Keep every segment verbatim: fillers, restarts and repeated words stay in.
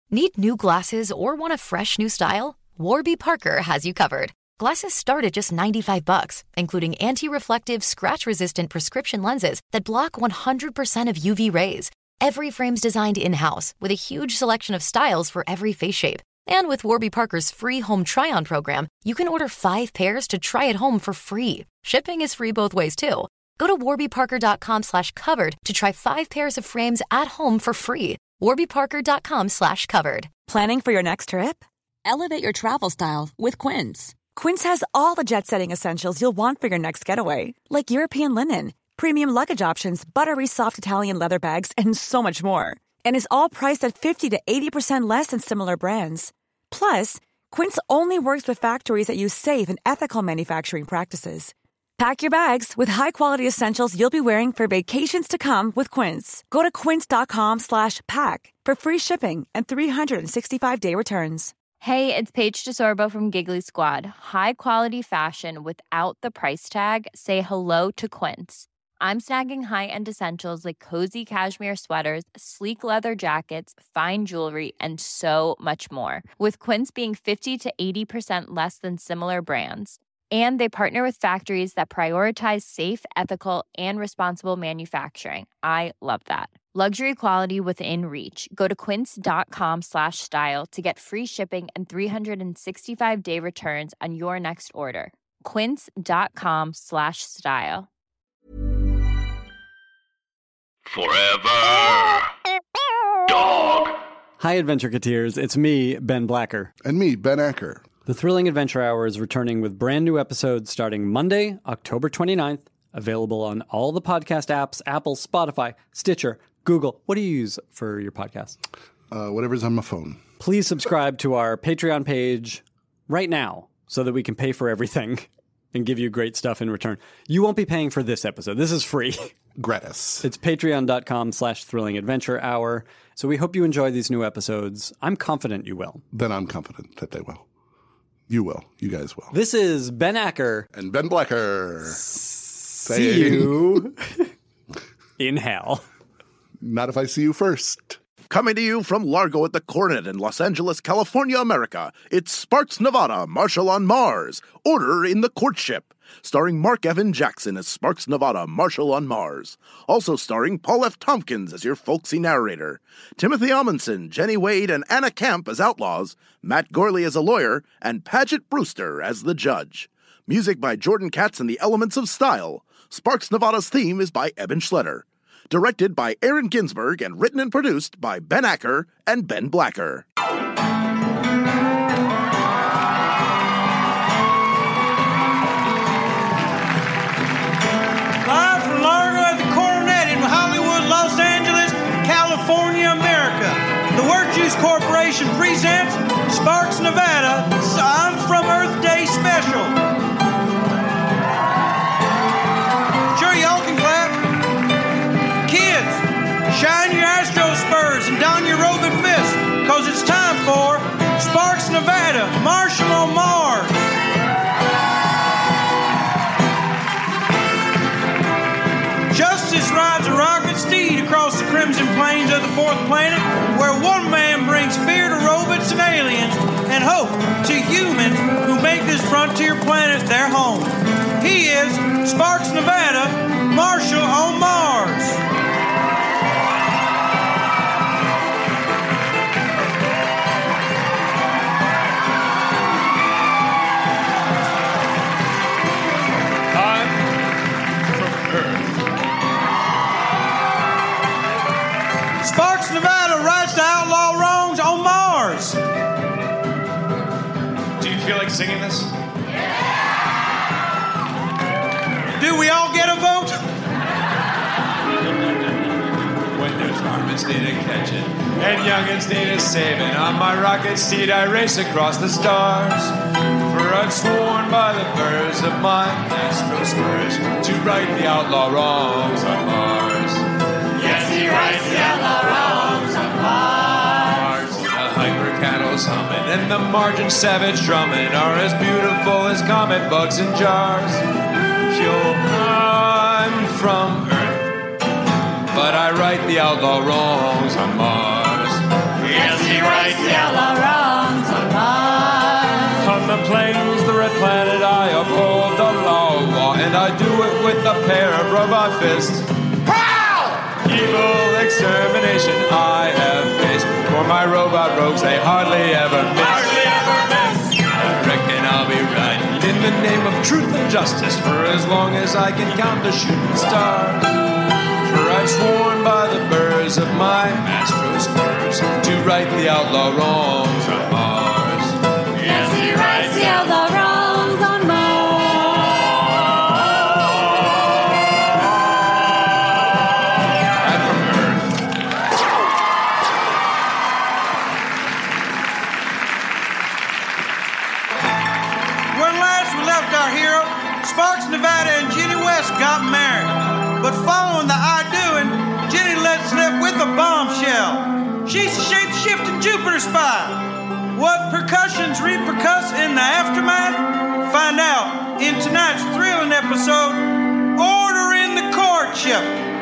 Need new glasses or want a fresh new style? Warby Parker has you covered. Glasses start at just ninety-five bucks, including anti-reflective, scratch-resistant prescription lenses that block one hundred percent of U V rays. Every frame's designed in-house with a huge selection of styles for every face shape. And with Warby Parker's free home try-on program, you can order five pairs to try at home for free. Shipping is free both ways, too. Go to warbyparker.com slash covered to try five pairs of frames at home for free. warbyparker.com slash covered. Planning for your next trip? Elevate your travel style with Quince. Quince has all the jet-setting essentials you'll want for your next getaway, like European linen, premium luggage options, buttery soft Italian leather bags, and so much more. And is all priced at fifty to eighty percent less than similar brands. Plus, Quince only works with factories that use safe and ethical manufacturing practices. Pack your bags with high-quality essentials you'll be wearing for vacations to come with Quince. Go to quince.com slash pack for free shipping and three sixty-five day returns. Hey, it's Paige DeSorbo from Giggly Squad. High quality fashion without the price tag. Say hello to Quince. I'm snagging high-end essentials like cozy cashmere sweaters, sleek leather jackets, fine jewelry, and so much more. With Quince being fifty to eighty percent less than similar brands. And they partner with factories that prioritize safe, ethical, and responsible manufacturing. I love that. Luxury quality within reach. Go to quince.com slash style to get free shipping and three sixty-five day returns on your next order. Quince.com slash style. Forever. Dog. Hi, Adventureketeers. It's me, Ben Blacker. And me, Ben Acker. The Thrilling Adventure Hour is returning with brand new episodes starting Monday, October twenty-ninth, available on all the podcast apps, Apple, Spotify, Stitcher, Google. What do you use for your podcast? Uh, whatever's on my phone. Please subscribe to our Patreon page right now so that we can pay for everything and give you great stuff in return. You won't be paying for this episode. This is free. Gratis. It's patreon.com slash thrilling adventure hour. So we hope you enjoy these new episodes. I'm confident you will. Then I'm confident that they will. You will. You guys will. This is Ben Acker. And Ben Blacker. See you in hell. Not if I see you first. Coming to you from Largo at the Coronet in Los Angeles, California, America, it's Sparks Nevada, Marshall on Mars, Order in the Courtship. Starring Mark Evan Jackson as Sparks Nevada, Marshall on Mars. Also starring Paul F. Tompkins as your folksy narrator. Timothy Amundsen, Jenny Wade, and Anna Camp as outlaws. Matt Gorley as a lawyer, and Paget Brewster as the judge. Music by Jordan Katz and the Elements of Style. Sparks Nevada's theme is by Eben Schletter. Directed by Aaron Ginsberg and written and produced by Ben Acker and Ben Blacker. Live from Largo at the Coronet in Hollywood, Los Angeles, California, America. The Word Juice Corporation presents Sparks Nevada, I'm From Earth Day Special. Sure, y'all can clap. Kids, shine your Astro Spurs and don your robe and fist, because it's time for Sparks Nevada, Marshall on Mars. Justice rides a rocket steed across the crimson plains of the fourth planet, where one man brings fear to robots and aliens and hope to humans who make this frontier planet their home. He is Sparks Nevada, Marshall on Mars. Sparks Nevada writes the outlaw wrongs on Mars. Do you feel like singing this? Yeah! Do we all get a vote? When there's varmints need to catch it, and youngins need a saving, on my rocket steed I race across the stars. For I've sworn by the birds of my Astro Spurs to right the outlaw wrongs on Mars. Yes, he rights the outlaw wrongs on Mars. The hyper cattle's humming and the margin savage drumming are as beautiful as comet bugs in jars. Yo, I'm from Earth, but I right the outlaw wrongs on Mars. Yes, he rights rights, yellow wrongs on Mars. On the plains, the red planet, I uphold the law, and I do it with a pair of robot fists. Pow! Evil extermination I have faced. For my robot rogues, they hardly ever miss. Hardly ever miss. I reckon I'll be right in the name of truth and justice for as long as I can count the shooting stars. For I've sworn by the burrs of my Mastro spurs to right the outlaw wrongs on Mars. Yes, he rights the outlaw wrongs on Mars. And from Earth. When last we left our hero, Sparks Nevada and Jenny West got married. But following the I-doing, Jenny let slip with a bombshell. She's a shape-shifting Jupiter spy. What percussions repercuss in the aftermath? Find out in tonight's thrilling episode, Order in the Courtship.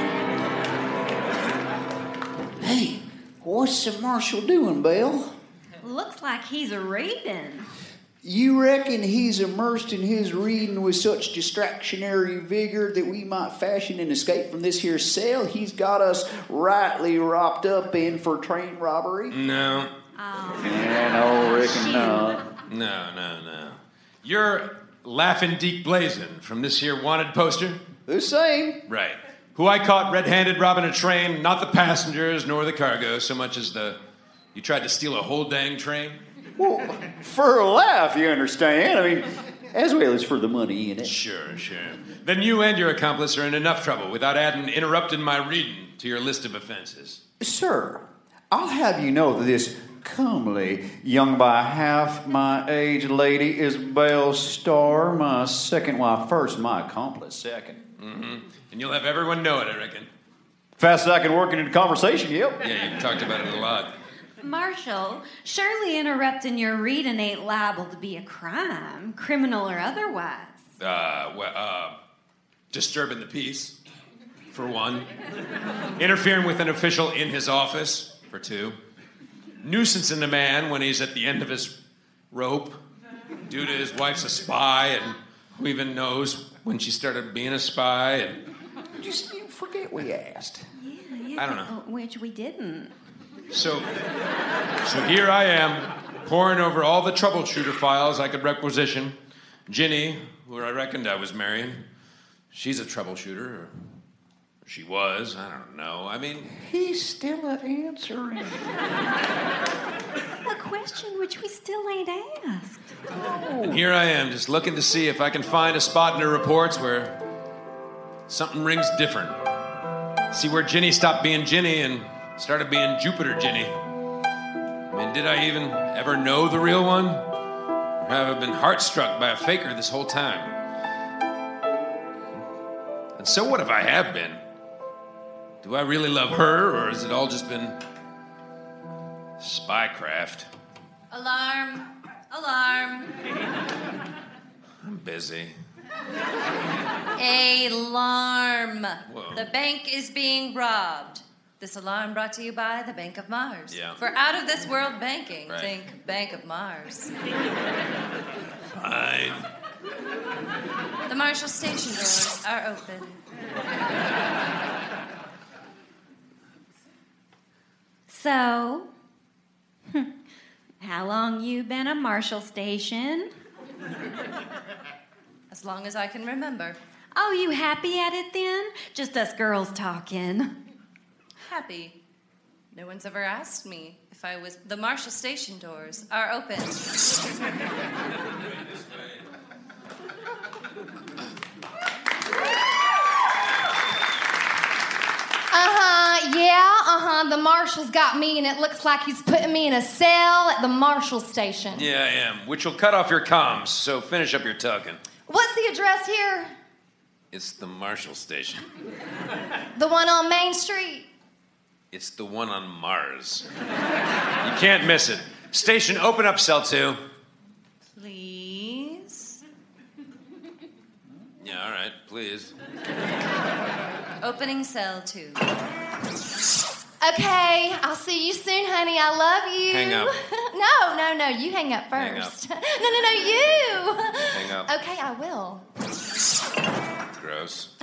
Hey, what's the marshal doing, Belle? Looks like he's a reading. You reckon he's immersed in his reading with such distractionary vigor that we might fashion an escape from this here cell he's got us rightly wrapped up in for train robbery? No. Oh. Yeah, no, reckon not. No, no, no. You're Laughing Deke Blazin' from this here wanted poster? The same. Right. Who I caught red-handed robbing a train, not the passengers nor the cargo, so much as the... You tried to steal a whole dang train? Well, for a laugh, you understand. I mean, as well as for the money in it. Sure, sure. Then you and your accomplice are in enough trouble without adding interrupting my reading to your list of offenses. Sir, I'll have you know that this comely, young by half my age lady is Belle Starr, my second wife first, my accomplice second. Mm-hmm. And you'll have everyone know it, I reckon. Fast as I can work into conversation, yep. Yeah, you've talked about it a lot. Marshal, surely interrupting your reading ain't liable to be a crime, criminal or otherwise. Uh, well, uh, disturbing the peace, for one. Interfering with an official in his office, for two. Nuisancing a man when he's at the end of his rope, due to his wife's a spy, and who even knows when she started being a spy, and... Just you forget we asked. Yeah, yeah. I don't know. Which we didn't. So, so here I am, poring over all the troubleshooter files I could requisition. Ginny, who I reckoned I was marrying, she's a troubleshooter, or she was, I don't know. I mean... He's still answering. A question which we still ain't asked. And here I am, just looking to see if I can find a spot in her reports where something rings different. See where Ginny stopped being Ginny and started being Jupiter Ginny. I mean, did I even ever know the real one? Or have I been heart-struck by a faker this whole time? And so what if I have been? Do I really love her, or has it all just been spycraft? Alarm. Alarm. I'm busy. Alarm. Whoa. The bank is being robbed. This alarm brought to you by the Bank of Mars. Yeah. For out-of-this-world banking, Right. think Bank of Mars. Fine. The Marshall Station doors are open. So, how long you been a Marshall Station? As long as I can remember. Oh, you happy at it then? Just us girls talking. Happy. No one's ever asked me if I was... The Marshall Station doors are open. Uh-huh, yeah, uh-huh. The marshal's got me, and it looks like he's putting me in a cell at the Marshall Station. Yeah, I am. Which will cut off your comms, so finish up your talking. What's the address here? It's the Marshall Station. The one on Main Street? It's the one on Mars. You can't miss it. Station, open up cell two. Please? Yeah, all right, please. Opening cell two. Okay, I'll see you soon, honey. I love you. Hang up. No, no, no. You hang up Hang first. up. No, no, no. You. Hang up. Okay, I will. Gross.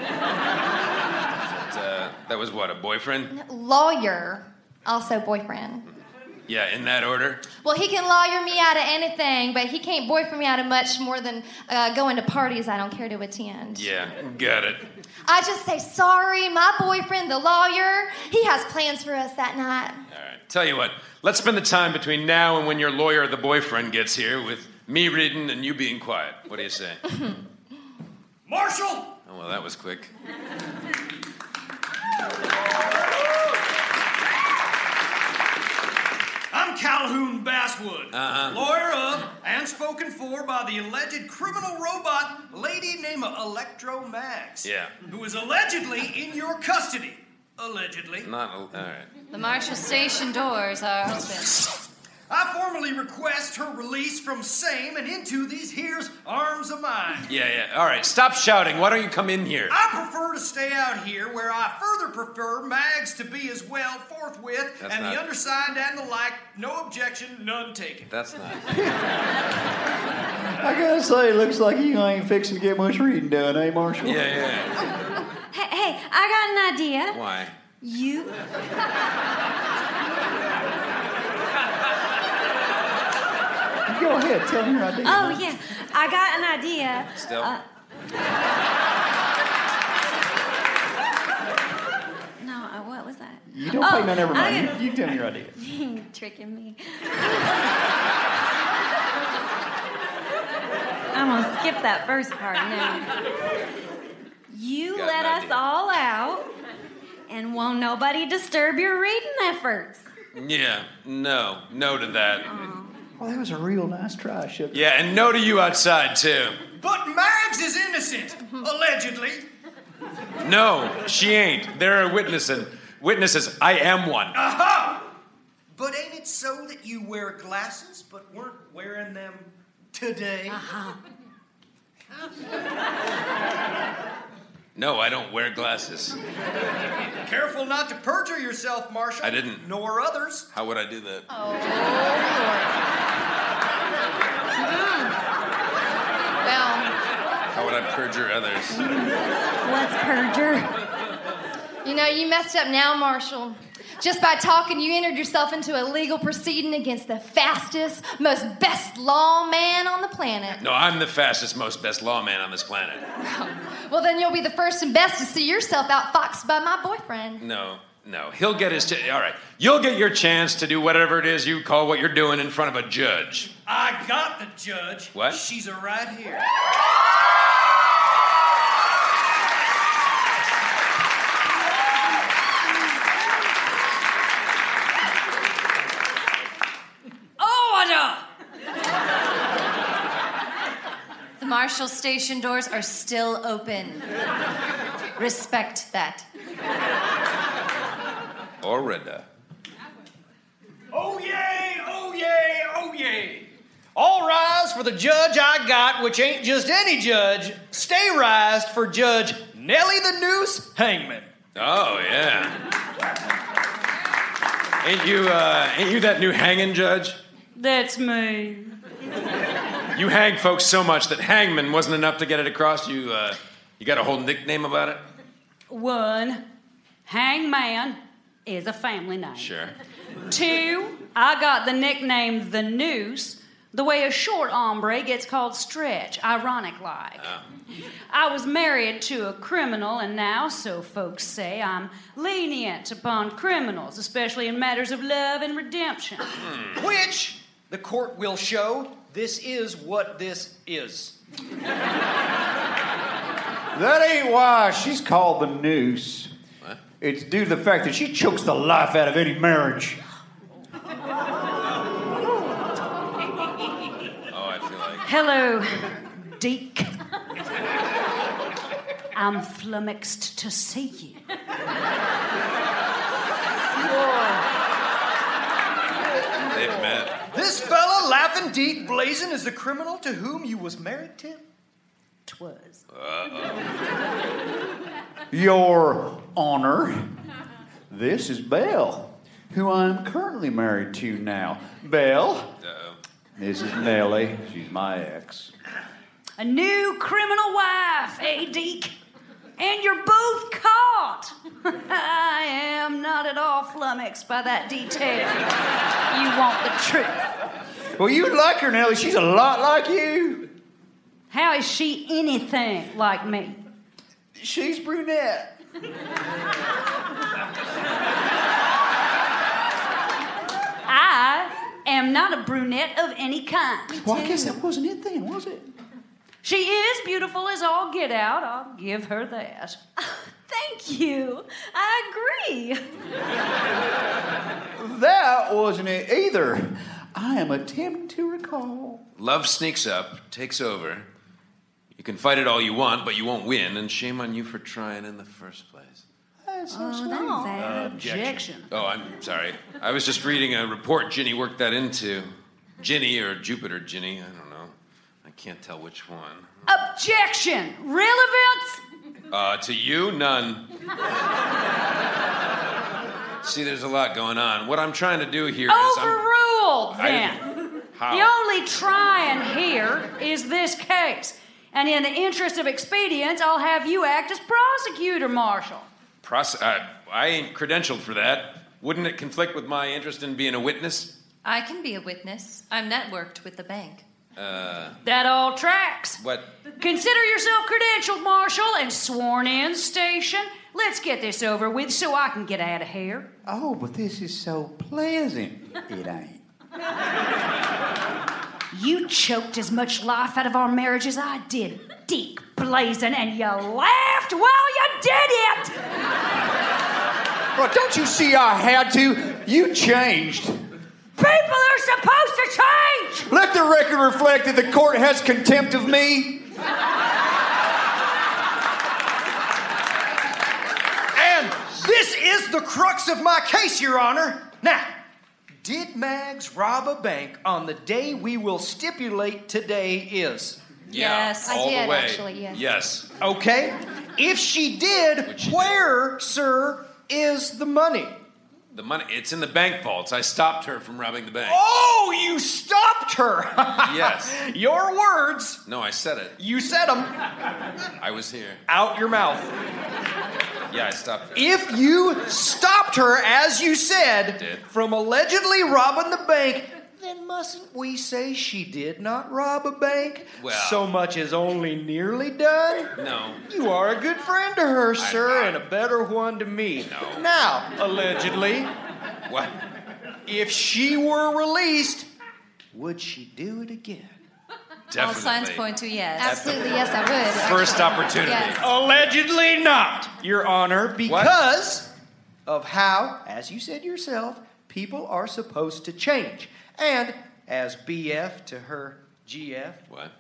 that, uh, that was what, a boyfriend? Lawyer, also boyfriend. Yeah, in that order? Well, he can lawyer me out of anything, but he can't boyfriend me out of much more than uh, going to parties I don't care to attend. Yeah, got it. I just say, sorry, my boyfriend, the lawyer, he has plans for us that night. All right, tell you what, let's spend the time between now and when your lawyer, the boyfriend, gets here with me reading and you being quiet. What do you say? Marshal! Oh, well, that was quick. I'm Calhoun Basswood, Uh-huh. lawyer of and spoken for by the alleged criminal robot lady named Electro Max. Yeah. Who is allegedly in your custody. Allegedly. Not, all right. The Marshall Station doors are open. I formally request her release from same and into these here's arms of mine. Yeah, yeah, all right, stop shouting. Why don't you come in here? I prefer to stay out here, where I further prefer Mags to be as well forthwith, That's and not- the undersigned and the like, no objection, none taken. That's not. I gotta say, looks like you ain't fixing to get much reading done, eh, Marshall? Yeah, yeah. Hey, hey, I got an idea. Why? You. Go ahead, tell me your idea. Oh, yeah. I got an idea. Still? Uh, no, uh, what was that? You don't oh, pay none, never mind. I- You, you tell me your idea. You're tricking me. I'm gonna skip that first part now. You Got let an us idea. all out, and won't nobody disturb your reading efforts. Yeah, no. No to that. Well, that was a real nice try, Sugar. Yeah, and no to you outside, too. But Mags is innocent, allegedly. No, she ain't. There are witnesses. Witnesses. I am one. Aha! But ain't it so that you wear glasses but weren't wearing them today? Uh-huh. No, I don't wear glasses. Careful not to perjure yourself, Marshal. I didn't. Nor others. How would I do that? Oh, Well, How would I perjure others? What's perjure? you know, you messed up now, Marshal. Just by talking, you entered yourself into a legal proceeding against the fastest, most best lawman on the planet. No, I'm the fastest, most best lawman on this planet. Well, then you'll be the first and best to see yourself outfoxed by my boyfriend. No, no. He'll get his... Ch- All right. You'll get your chance to do whatever it is you call what you're doing in front of a judge. I got the judge. What? She's a right here. Order! The Marshall Station doors are still open. Respect that. Orida. Oh, yay, oh, yay, oh, yay. All rise for the judge I got, which ain't just any judge. Stay rised for Judge Nellie the Noose Hangman. Oh, yeah. Ain't you, uh, ain't you that new hanging judge? That's me. You hang folks so much that hangman wasn't enough to get it across. You, uh, you got a whole nickname about it? One, hangman is a family name. Sure. Two, I got the nickname The Noose, the way a short hombre gets called Stretch, ironic-like. Oh. I was married to a criminal, and now, so folks say, I'm lenient upon criminals, especially in matters of love and redemption. Which, the court will show, this is what this is. That ain't why she's called the Noose. What? It's due to the fact that she chokes the life out of any marriage. Oh, I feel like... Hello, Deke. I'm flummoxed to see you. They've met. This fella, laughing deep, blazing, is the criminal to whom you was married, Tim? Twas. Uh-oh. Your Honor. This is Belle, who I'm currently married to now. Belle. Uh-oh. This is Nellie. She's my ex. A new criminal wife, eh, Deke? And you're both caught. I am not at all flummoxed by that detail. You want the truth. Well, you'd like her, Nellie. She's a lot like you. How is she anything like me? She's brunette. I am not a brunette of any kind. Well, I guess that wasn't it then, was it? She is beautiful as all get out. I'll give her that. Thank you. I agree. That wasn't it either. I am attempting to recall. Love sneaks up, takes over. You can fight it all you want, but you won't win, and shame on you for trying in the first place. That's so Oh, sweet. that's sad. Uh, objection. Oh, I'm sorry. I was just reading a report Ginny worked that into. Ginny or Jupiter Ginny, I don't know. I can't tell which one. Objection! Relevance? Uh, to you, none. See, there's a lot going on. What I'm trying to do here is I'm... Overruled, I then. didn't- How? The only trying here is this case. And in the interest of expedience, I'll have you act as prosecutor, Marshal. Prose- uh, I ain't credentialed for that. Wouldn't it conflict with my interest in being a witness? I can be a witness. I'm networked with the bank. Uh, That all tracks. what? Consider yourself credentialed, Marshal, and sworn in, Station. Let's get this over with so I can get out of here. Oh, but this is so pleasant. It ain't. You choked as much life out of our marriage as I did, Deke Blazin', and you laughed while you did it! Well, don't you see I had to? You changed. People are supposed to change! Let the record reflect that the court has contempt of me. And this is the crux of my case, Your Honor. Now, did Mags rob a bank on the day we will stipulate today is? Yeah, Yes, I all did, the way. actually, yes. Yes. Okay. If she did, where, sir, is the money? The money, it's in the bank vaults. I stopped her from robbing the bank. Oh, you stopped her. Yes. Your words. No, I said it. You said them. I was here. Out your mouth. Yeah, I stopped her. If you stopped her, as you said, Did. from allegedly robbing the bank, then mustn't we say she did not rob a bank? Well- So much as only nearly done? No. You are a good friend to her, sir, I- and a better one to me. No. Now, allegedly, What? if she were released, would she do it again? Definitely. All signs point to yes. Absolutely, yes, I would. First opportunity. Yes. Allegedly not, Your Honor, because of how, as you said yourself, people are supposed to change. And as B F to her G F, What?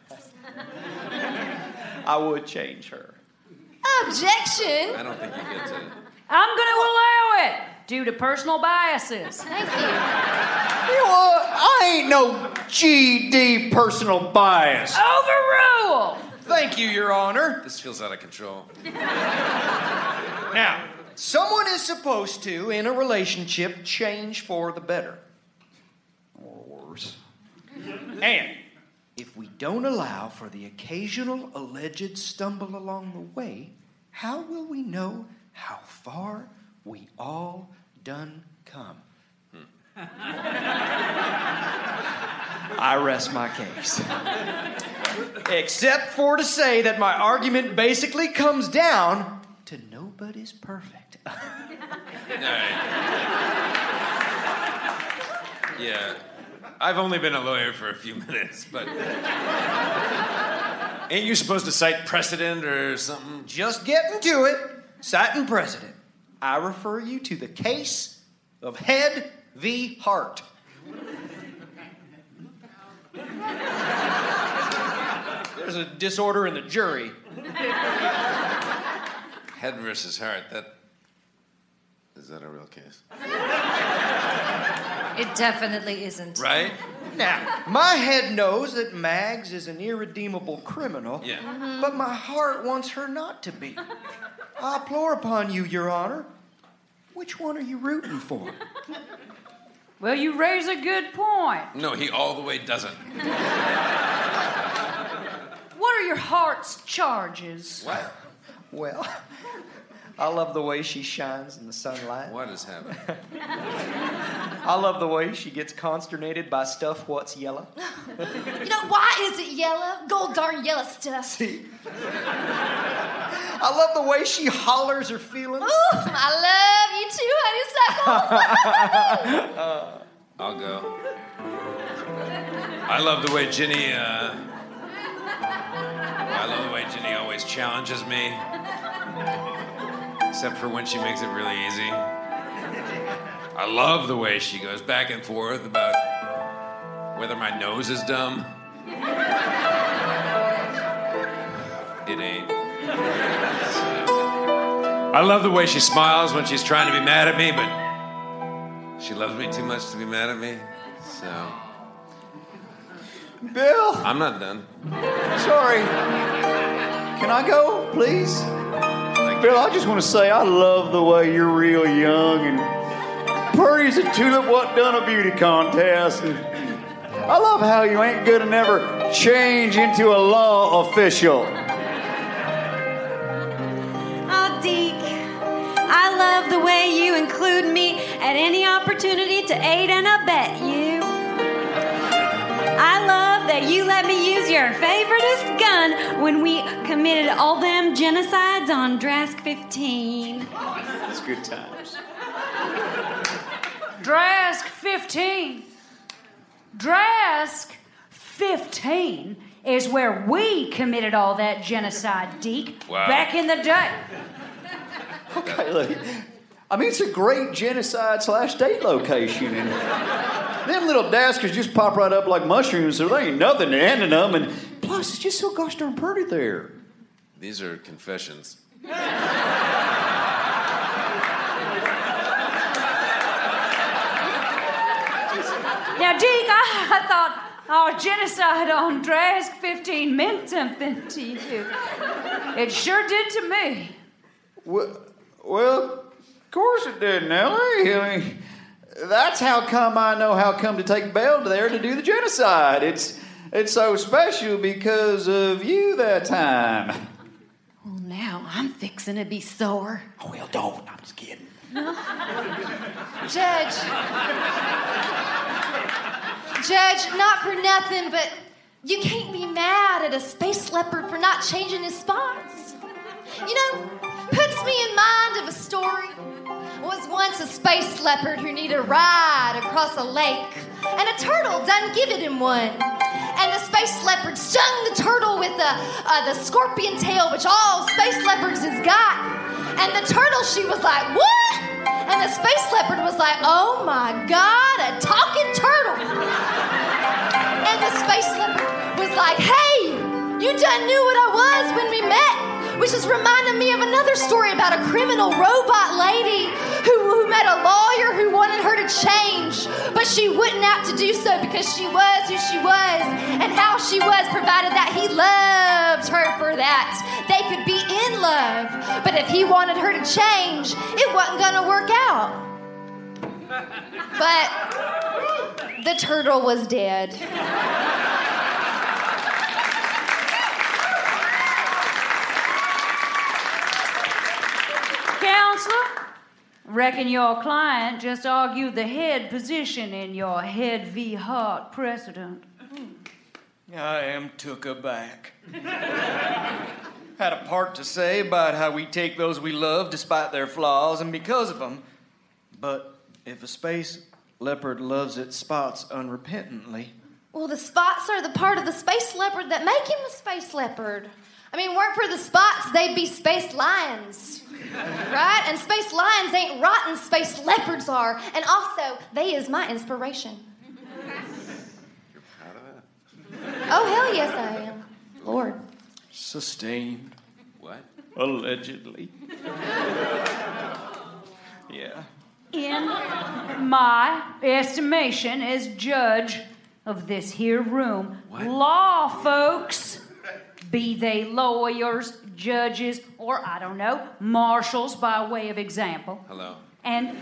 I would change her. Objection! I don't think you get to. I'm going to allow it due to personal biases. Thank you. You know what? I ain't no G D personal bias. Overruled! Thank you, Your Honor. This feels out of control. Now, someone is supposed to, in a relationship, change for the better. Or worse. And if we don't allow for the occasional alleged stumble along the way, how will we know how far we all done come? Hmm. I rest my case. Except for to say that my argument basically comes down to nobody's perfect. All right. Yeah. I've only been a lawyer for a few minutes, but... Ain't you supposed to cite precedent or something? Just getting to it, citing precedent. I refer you to the case of Head v. Hart. There's a disorder in the jury. Head versus heart, that... Is that a real case? It definitely isn't. Right? Now, my head knows that Mags is an irredeemable criminal, Yeah. Mm-hmm. but my heart wants her not to be. I implore upon you, Your Honor, Which one are you rooting for? Well, you raise a good point. No, he all the way doesn't. What are your heart's charges? What? Well, I love the way she shines in the sunlight. What is happening? I love the way she gets consternated by stuff what's yellow. You know, why is it yellow? Gold darn yellow stuff. See? I love the way she hollers her feelings. Ooh, I love you too, honeysuckle. uh, I'll go. I love the way Ginny, uh... I love the way Ginny always challenges me. Except for when she makes it really easy. I love the way she goes back and forth about whether my nose is dumb. It ain't. I love the way she smiles when she's trying to be mad at me, but she loves me too much to be mad at me, so... Bill! I'm not done. Sorry. Can I go, please? Bill, I just want to say I love the way you're real young and pretty as a tulip what done a beauty contest. And I love how you ain't gonna never change into a law official. Oh, Deke, I love the way you include me at any opportunity to aid and abet you. I love that you let me use your favoriteest gun when we committed all them genocides on Drask fifteen. It's good times. Drask fifteen. Drask fifteen is where we committed all that genocide, Deke. Wow. Back in the day. Okay, look. I mean, it's a great genocide slash date location, and them little daskers just pop right up like mushrooms, so there ain't nothing to ending them, and plus, it's just so gosh darn pretty there. These are confessions. Now, Deke, I, I thought our genocide on Drask fifteen meant something to you. It sure did to me. Well, well of course it did, Nellie. I mean, that's how come I know how come to take Belle there to do the genocide. It's it's so special because of you that time. Well, now I'm fixing to be sore. Oh, well, don't. I'm just kidding. Judge. Judge, not for nothing, but you can't be mad at a space leopard for not changing his spots. You know, puts me in mind of a story. Was once a space leopard who needed a ride across a lake, and a turtle done giving him one. And the space leopard stung the turtle with the, uh, the scorpion tail, which all space leopards has got. And the turtle, she was like, what? And the space leopard was like, oh my God, a talking turtle. And the space leopard was like, hey, you done knew what I was when we met. Which is reminding me of another story about a criminal robot lady who, who met a lawyer who wanted her to change, but she wouldn't have to do so because she was who she was and how she was, provided that he loved her for that. They could be in love, but if he wanted her to change, it wasn't going to work out. But the turtle was dead. Counselor, reckon your client just argued the head position in your head v. heart precedent. I am took aback. Had a part to say about how we take those we love despite their flaws and because of them. But if a space leopard loves its spots unrepentantly... Well, the spots are the part of the space leopard that make him a space leopard. I mean, weren't for the spots, they'd be space lions. Right? And space lions ain't rotten, space leopards are. And also, they is my inspiration. You're proud of that? Oh, hell yes I am. Lord. Sustained. What? Allegedly. Yeah. In my estimation as judge of this here room, what? Law folks, be they lawyers, judges, or, I don't know, marshals by way of example. Hello. And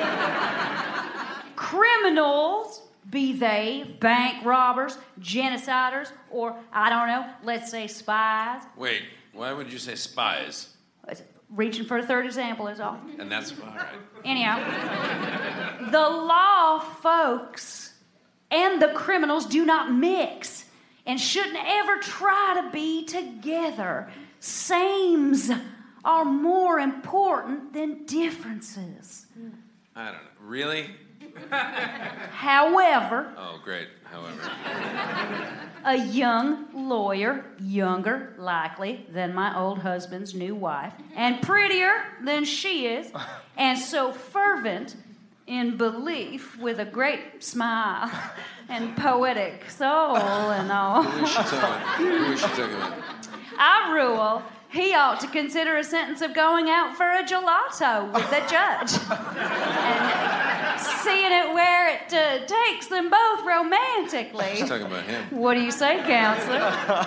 criminals, be they bank robbers, genociders, or, I don't know, let's say spies. Wait, why would you say spies? Reaching for a third example is all. And that's all right. Anyhow, the law, folks, and the criminals do not mix and shouldn't ever try to be together. Sames are more important than differences. I don't know. Really? However... Oh, great. However... A young lawyer, younger, likely, than my old husband's new wife, and prettier than she is, and so fervent in belief with a great smile and poetic soul and all. Who is she talking about? Who is she talking about? I rule he ought to consider a sentence of going out for a gelato with the judge. And seeing it where it uh, takes them both romantically. She's talking about him. What do you say, counselor?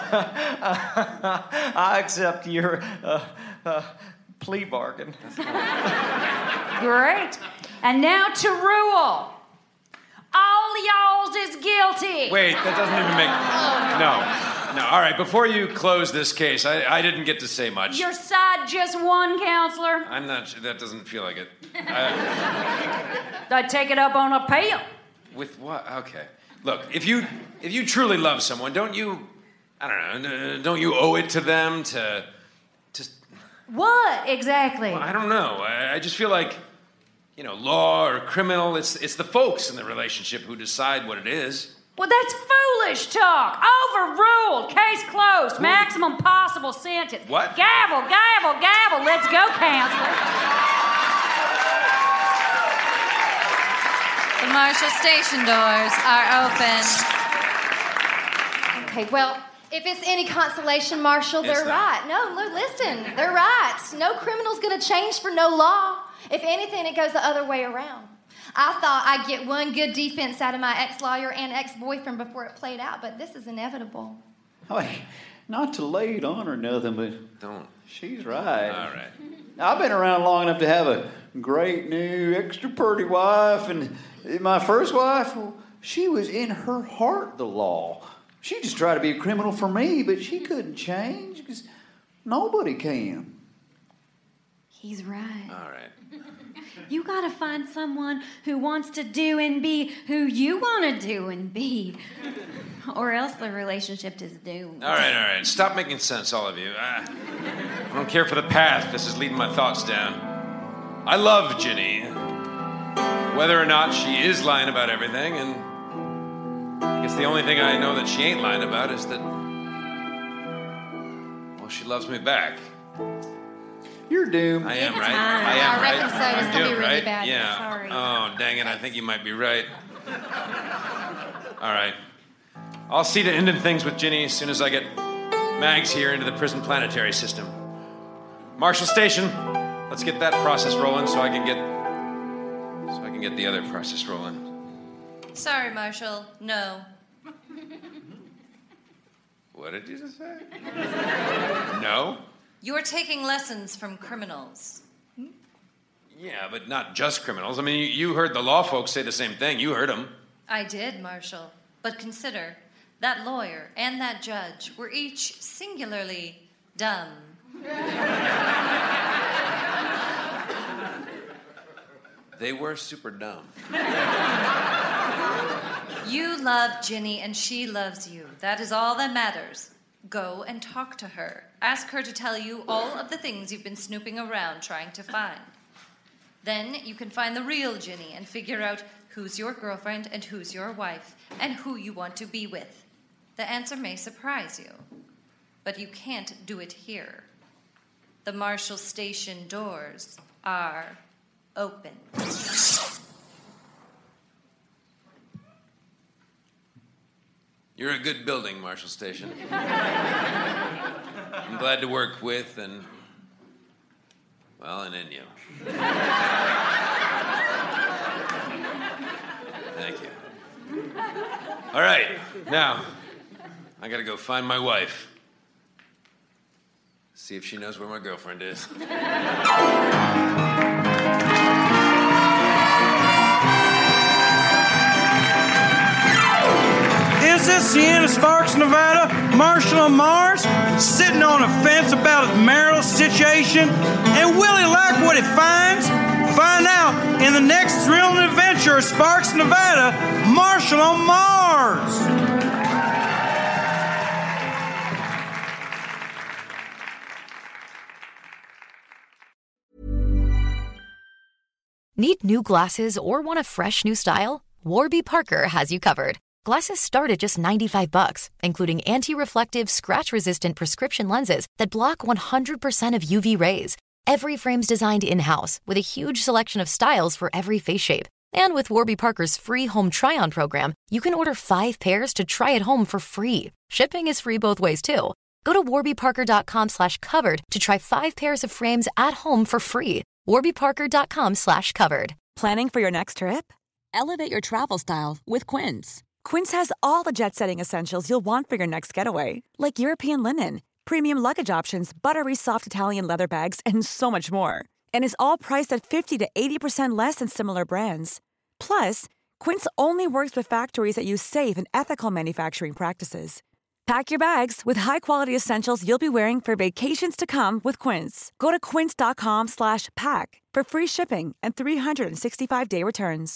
I accept your uh, uh, plea bargain. Great. And now to rule. All y'all's is guilty. Wait, that doesn't even make... No. No, all right, before you close this case, I, I didn't get to say much. Your side just won, counselor. I'm not sure. That doesn't feel like it. I, I take it up on appeal. with what? Okay. Look, if you if you truly love someone, don't you... I don't know. Don't you owe it to them to... to What, exactly? well, I don't know. I, I just feel like... You know, law or criminal, it's it's the folks in the relationship who decide what it is. Well, that's foolish talk. Overruled. Case closed. Maximum possible sentence. What? Gavel, gavel, gavel. Let's go, counselor. The Marshall Station doors are open. Okay, well, if it's any consolation, Marshall, they're It's not. right. No, look, listen, they're right. No criminal's gonna change for no law. If anything, it goes the other way around. I thought I'd get one good defense out of my ex-lawyer and ex-boyfriend before it played out, but this is inevitable. Hey, not to lay it on or nothing, but Don't. she's right. All right. I've been around long enough to have a great new extra pretty wife, and my first wife, well, she was in her heart the law. She just tried to be a criminal for me, but she couldn't change because nobody can. He's right. All right. You gotta find someone who wants to do and be who you want to do and be, or else the relationship is doomed. All right, all right. Stop making sense, all of you. I, I don't care for the path this is leading my thoughts down. I love Ginny. Whether or not she is lying about everything, and I guess the only thing I know that she ain't lying about is that, well, she loves me back. You're doomed. I am, It's right? fine. I am, I right? reckon so. It's I'm gonna be doomed, really right? bad. Yeah. Sorry. Oh, dang it. I think you might be right. All right. I'll see to ending things with Ginny as soon as I get Mags here into the prison planetary system. Marshall Station, let's get that process rolling so I can get so I can get the other process rolling. Sorry, Marshall. No. What did you just say? No? You're taking lessons from criminals. Yeah, but not just criminals. I mean, you, you heard the law folks say the same thing. You heard them. I did, Marshall. But consider, that lawyer and that judge were each singularly dumb. They were super dumb. You love Ginny and she loves you. That is all that matters. Go and talk to her. Ask her to tell you all of the things you've been snooping around trying to find. Then you can find the real Ginny and figure out who's your girlfriend and who's your wife and who you want to be with. The answer may surprise you, but you can't do it here. The Marshall Station doors are open. You're a good building, Marshall Station. I'm glad to work with and, well, and in you. Thank you. All right, now, I gotta go find my wife. See if she knows where my girlfriend is. Kansas, Sienna, Sparks, Nevada, Marshall on Mars, sitting on a fence about his marital situation, and will he like what he finds? Find out in the next thrilling adventure of Sparks, Nevada, Marshall on Mars. Need new glasses or want a fresh new style? Warby Parker has you covered. Glasses start at just ninety-five bucks, including anti-reflective, scratch-resistant prescription lenses that block one hundred percent of U V rays. Every frame's designed in-house with a huge selection of styles for every face shape. And with Warby Parker's free home try-on program, you can order five pairs to try at home for free. Shipping is free both ways, too. Go to warbyparker.com slash covered to try five pairs of frames at home for free. warbyparker.com slash covered. Planning for your next trip? Elevate your travel style with Quince. Quince has all the jet-setting essentials you'll want for your next getaway, like European linen, premium luggage options, buttery soft Italian leather bags, and so much more. And is all priced at fifty to eighty percent less than similar brands. Plus, Quince only works with factories that use safe and ethical manufacturing practices. Pack your bags with high-quality essentials you'll be wearing for vacations to come with Quince. Go to quince.com slash pack for free shipping and three sixty-five day returns.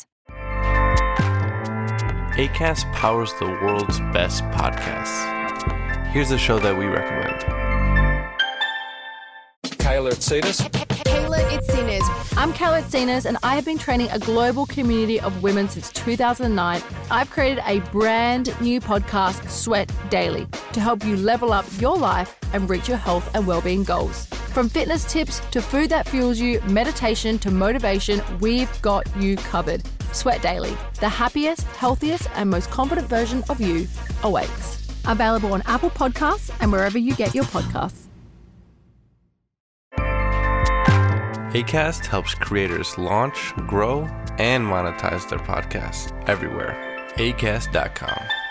Acast powers the world's best podcasts. Here's a show that we recommend. Kayla Itsinas. Kayla Itsinas. I'm Kayla Itsinas, and I have been training a global community of women since two thousand nine. I've created a brand new podcast, Sweat Daily, to help you level up your life and reach your health and well-being goals. From fitness tips to food that fuels you, meditation to motivation, we've got you covered. Sweat Daily, the happiest, healthiest, and most confident version of you awaits. Available on Apple Podcasts and wherever you get your podcasts. Acast helps creators launch, grow, and monetize their podcasts everywhere. Acast dot com.